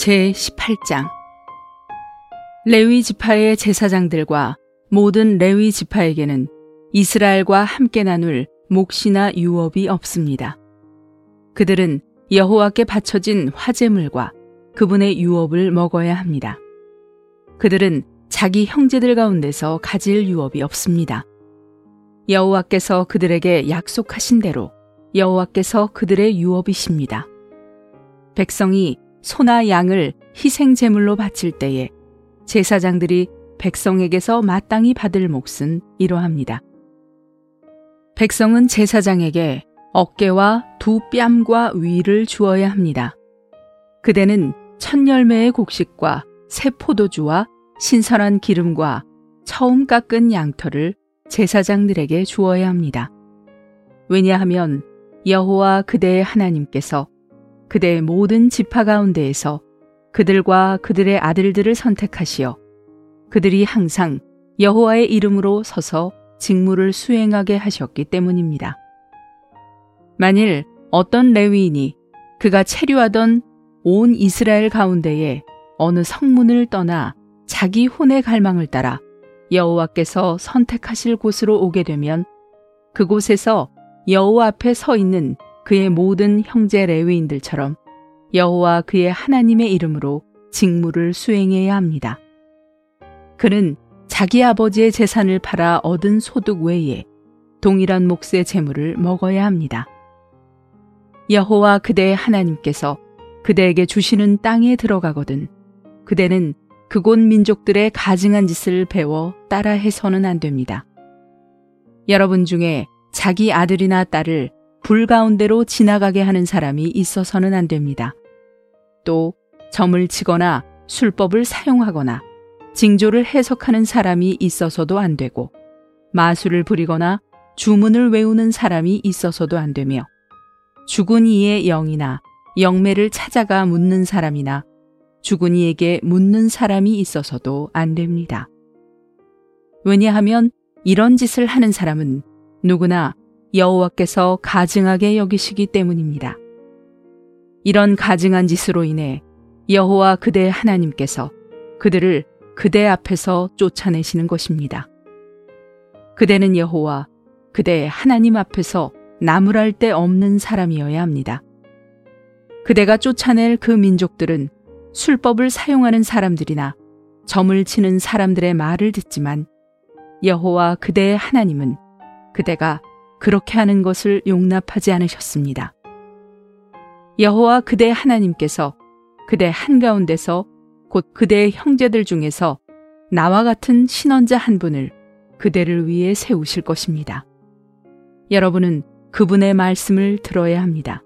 제18장 레위 지파의 제사장들과 모든 레위 지파에게는 이스라엘과 함께 나눌 몫이나 유업이 없습니다. 그들은 여호와께 바쳐진 화제물과 그분의 유업을 먹어야 합니다. 그들은 자기 형제들 가운데서 가질 유업이 없습니다. 여호와께서 그들에게 약속하신 대로 여호와께서 그들의 유업이십니다. 백성이 소나 양을 희생 제물로 바칠 때에 제사장들이 백성에게서 마땅히 받을 몫은 이러합니다. 백성은 제사장에게 어깨와 두 뺨과 위를 주어야 합니다. 그대는 첫 열매의 곡식과 새 포도주와 신선한 기름과 처음 깎은 양털을 제사장들에게 주어야 합니다. 왜냐하면 여호와 그대의 하나님께서 그대의 모든 지파 가운데에서 그들과 그들의 아들들을 선택하시어 그들이 항상 여호와의 이름으로 서서 직무를 수행하게 하셨기 때문입니다. 만일 어떤 레위인이 그가 체류하던 온 이스라엘 가운데에 어느 성문을 떠나 자기 혼의 갈망을 따라 여호와께서 선택하실 곳으로 오게 되면 그곳에서 여호와 앞에 서 있는 그의 모든 형제 레위인들처럼 여호와 그의 하나님의 이름으로 직무를 수행해야 합니다. 그는 자기 아버지의 재산을 팔아 얻은 소득 외에 동일한 몫의 재물을 먹어야 합니다. 여호와 그대의 하나님께서 그대에게 주시는 땅에 들어가거든 그대는 그곳 민족들의 가증한 짓을 배워 따라해서는 안 됩니다. 여러분 중에 자기 아들이나 딸을 불 가운데로 지나가게 하는 사람이 있어서는 안 됩니다. 또 점을 치거나 술법을 사용하거나 징조를 해석하는 사람이 있어서도 안 되고 마술을 부리거나 주문을 외우는 사람이 있어서도 안 되며 죽은 이의 영이나 영매를 찾아가 묻는 사람이나 죽은 이에게 묻는 사람이 있어서도 안 됩니다. 왜냐하면 이런 짓을 하는 사람은 누구나 여호와께서 가증하게 여기시기 때문입니다. 이런 가증한 짓으로 인해 여호와 그대의 하나님께서 그들을 그대 앞에서 쫓아내시는 것입니다. 그대는 여호와 그대의 하나님 앞에서 나무랄 데 없는 사람이어야 합니다. 그대가 쫓아낼 그 민족들은 술법을 사용하는 사람들이나 점을 치는 사람들의 말을 듣지만 여호와 그대의 하나님은 그대가 그렇게 하는 것을 용납하지 않으셨습니다. 여호와 그대의 하나님께서 그대 한가운데서 곧 그대의 형제들 중에서 나와 같은 신언자 한 분을 그대를 위해 세우실 것입니다. 여러분은 그분의 말씀을 들어야 합니다.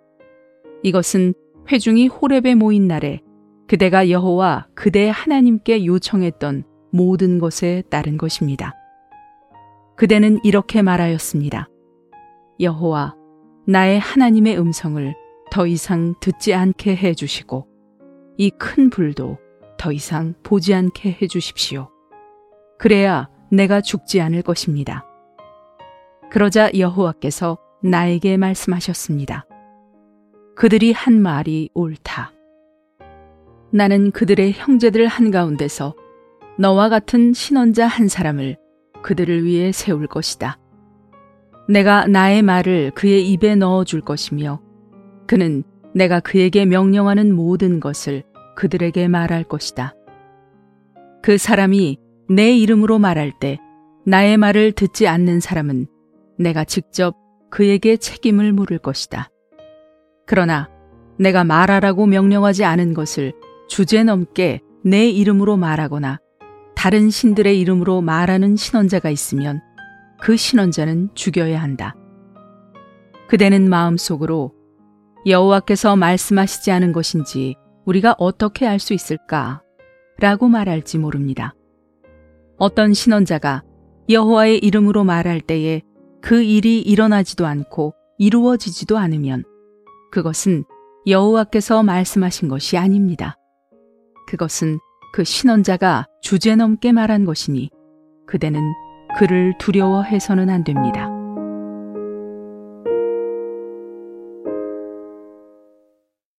이것은 회중이 호렙에 모인 날에 그대가 여호와 그대의 하나님께 요청했던 모든 것에 따른 것입니다. 그대는 이렇게 말하였습니다. 여호와, 나의 하나님의 음성을 더 이상 듣지 않게 해주시고 이 큰 불도 더 이상 보지 않게 해주십시오. 그래야 내가 죽지 않을 것입니다. 그러자 여호와께서 나에게 말씀하셨습니다. 그들이 한 말이 옳다. 나는 그들의 형제들 한가운데서 너와 같은 신언자 한 사람을 그들을 위해 세울 것이다. 내가 나의 말을 그의 입에 넣어줄 것이며 그는 내가 그에게 명령하는 모든 것을 그들에게 말할 것이다. 그 사람이 내 이름으로 말할 때 나의 말을 듣지 않는 사람은 내가 직접 그에게 책임을 물을 것이다. 그러나 내가 말하라고 명령하지 않은 것을 주제넘게 내 이름으로 말하거나 다른 신들의 이름으로 말하는 신언자가 있으면 그 신언자는 죽여야 한다. 그대는 마음속으로 여호와께서 말씀하시지 않은 것인지 우리가 어떻게 알 수 있을까? 라고 말할지 모릅니다. 어떤 신언자가 여호와의 이름으로 말할 때에 그 일이 일어나지도 않고 이루어지지도 않으면 그것은 여호와께서 말씀하신 것이 아닙니다. 그것은 그 신언자가 주제넘게 말한 것이니 그대는 그를 두려워해서는 안 됩니다.